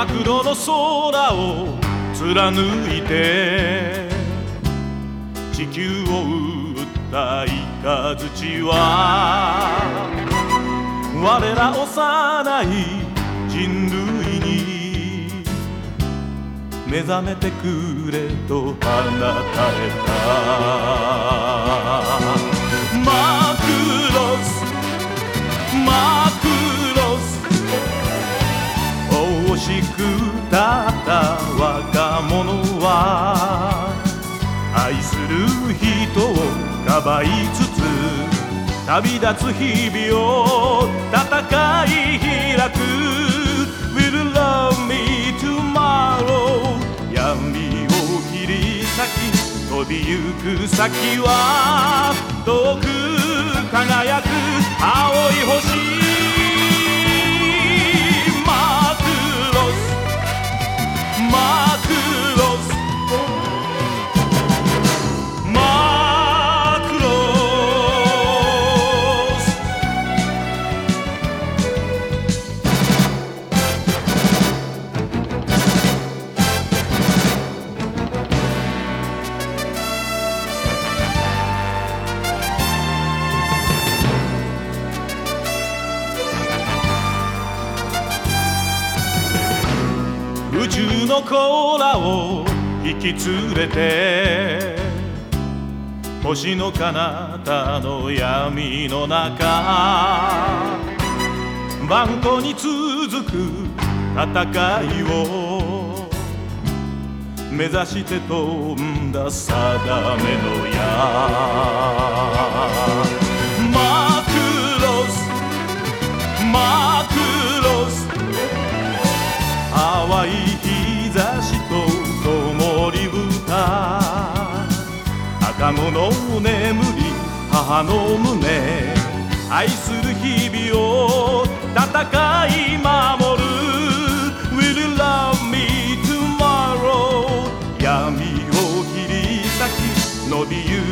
真っ黒の空を貫いて地球を打った雷は我ら幼い人類に目覚めてくれと放たれた。マクロスマクロス惜しくたった若者は愛する人をかばいつつ旅立つ日々を戦い開く Will love me tomorrow 闇を切り裂き飛びゆく先は遠く輝く青い星マクロスマクロスマクロス宇宙の子らを引き連れて星の彼方の闇の中万古に続く戦いを目指して飛んだ定めの矢マクロスマクロス淡い日差しと灯り歌赤子の眠り母の胸愛する日々を戦い守る Will you love me tomorrow 闇を切り裂き伸びゆ